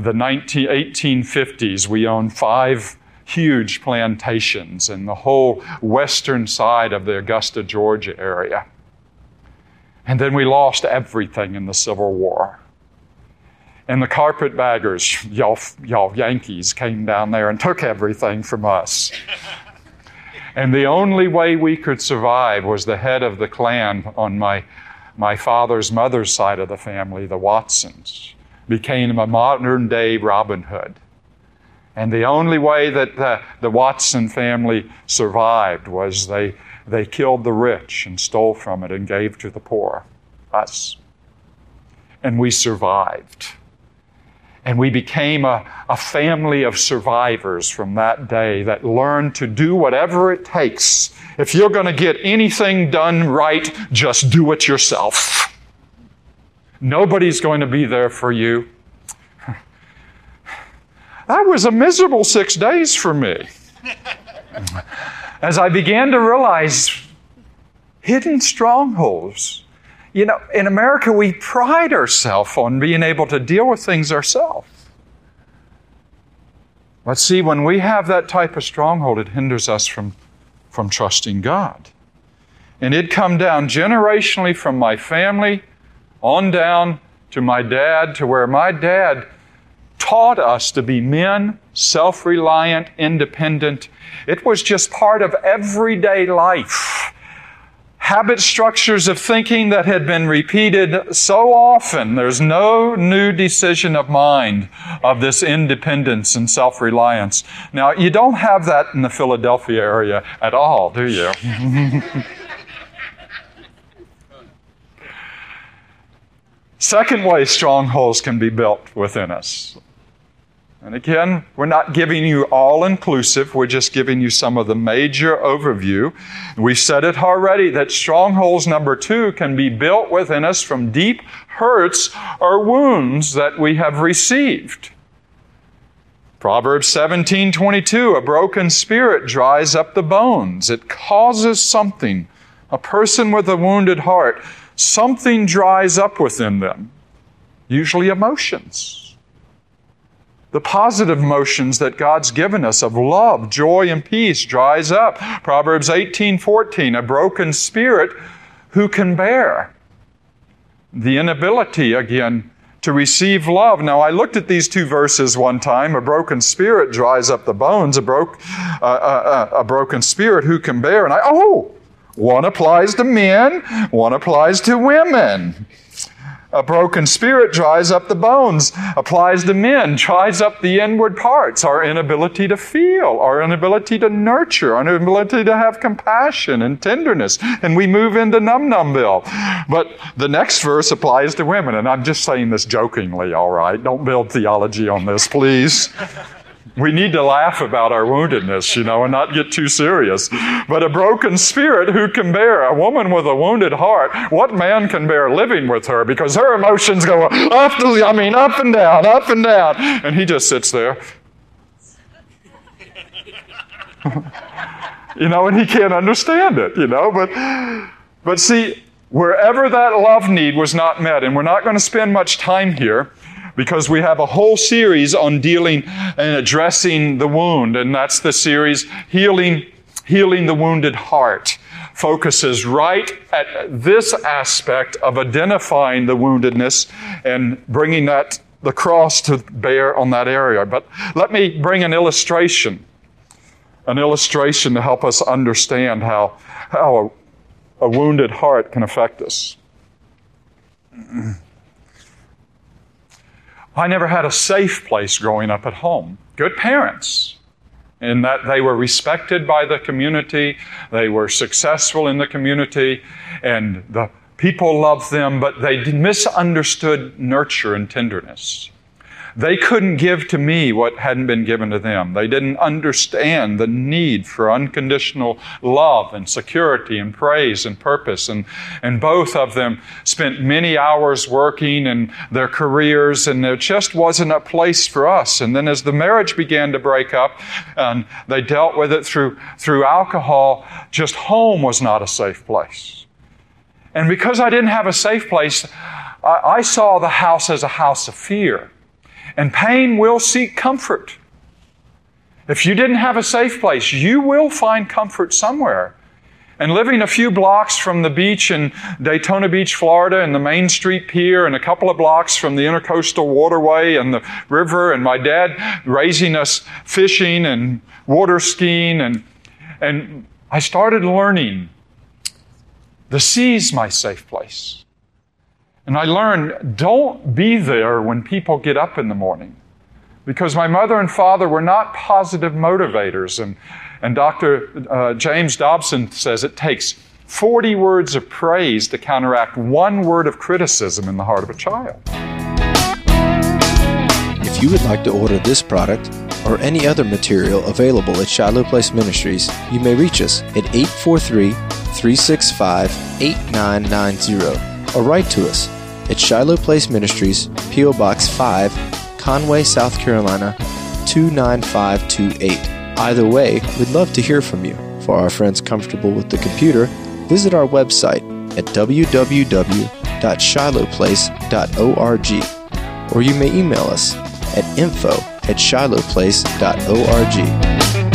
1850s, we owned 5 huge plantations in the whole western side of the Augusta, Georgia area. And then we lost everything in the Civil War. And the carpetbaggers, y'all Yankees, came down there and took everything from us. And the only way we could survive was the head of the clan on my father's mother's side of the family, the Watsons, became a modern-day Robin Hood. And the only way that the Watson family survived was they killed the rich and stole from it and gave to the poor, us. And we survived. And we became a family of survivors from that day that learned to do whatever it takes. If you're going to get anything done right, just do it yourself. Nobody's going to be there for you. That was a miserable 6 days for me. As I began to realize hidden strongholds. You know, in America, we pride ourselves on being able to deal with things ourselves. But see, when we have that type of stronghold, it hinders us from trusting God. And it'd come down generationally from my family on down to my dad, to where my dad taught us to be men, self-reliant, independent. It was just part of everyday life. Habit structures of thinking that had been repeated so often. There's no new decision of mind of this independence and self-reliance. Now, you don't have that in the Philadelphia area at all, do you? Second way strongholds can be built within us And again, we're not giving you all-inclusive. We're just giving you some of the major overview. We've said it already that strongholds number 2 can be built within us from deep hurts or wounds that we have received. Proverbs 17:22, a broken spirit dries up the bones. It causes something. A person with a wounded heart, something dries up within them, usually emotions. The positive emotions that God's given us of love, joy, and peace dries up. Proverbs 18:14, a broken spirit who can bear? The inability, again, to receive love. Now, I looked at these 2 verses one time. A broken spirit dries up the bones. A broken spirit who can bear? And one applies to men, one applies to women. A broken spirit dries up the bones, applies to men, dries up the inward parts, our inability to feel, our inability to nurture, our inability to have compassion and tenderness. And we move into Num-Numville. But the next verse applies to women. And I'm just saying this jokingly, all right? Don't build theology on this, please. We need to laugh about our woundedness, and not get too serious. But a broken spirit, who can bear? A woman with a wounded heart, what man can bear living with her? Because her emotions go up and down, up and down. And he just sits there. And he can't understand it, But see, wherever that love need was not met, and we're not going to spend much time here, because we have a whole series on dealing and addressing the wound, and that's the series Healing the Wounded Heart. Focuses right at this aspect of identifying the woundedness and bringing the cross to bear on that area. But let me bring an illustration to help us understand how a wounded heart can affect us. I never had a safe place growing up at home. Good parents, in that they were respected by the community, they were successful in the community, and the people loved them, but they misunderstood nurture and tenderness. They couldn't give to me what hadn't been given to them. They didn't understand the need for unconditional love and security and praise and purpose. And both of them spent many hours working in their careers, and there just wasn't a place for us. And then as the marriage began to break up, and they dealt with it through alcohol, just home was not a safe place. And because I didn't have a safe place, I saw the house as a house of fear. And pain will seek comfort. If you didn't have a safe place, you will find comfort somewhere. And living a few blocks from the beach in Daytona Beach, Florida, and the Main Street Pier, and a couple of blocks from the Intercoastal Waterway and the river, and my dad raising us fishing and water skiing, and I started learning the sea's my safe place. And I learned, don't be there when people get up in the morning. Because my mother and father were not positive motivators. And Dr. James Dobson says it takes 40 words of praise to counteract 1 word of criticism in the heart of a child. If you would like to order this product or any other material available at Shiloh Place Ministries, you may reach us at 843-365-8990 or write to us at Shiloh Place Ministries, P.O. Box 5, Conway, South Carolina, 29528. Either way, we'd love to hear from you. For our friends comfortable with the computer, visit our website at www.shilohplace.org, or you may email us at info@shilohplace.org.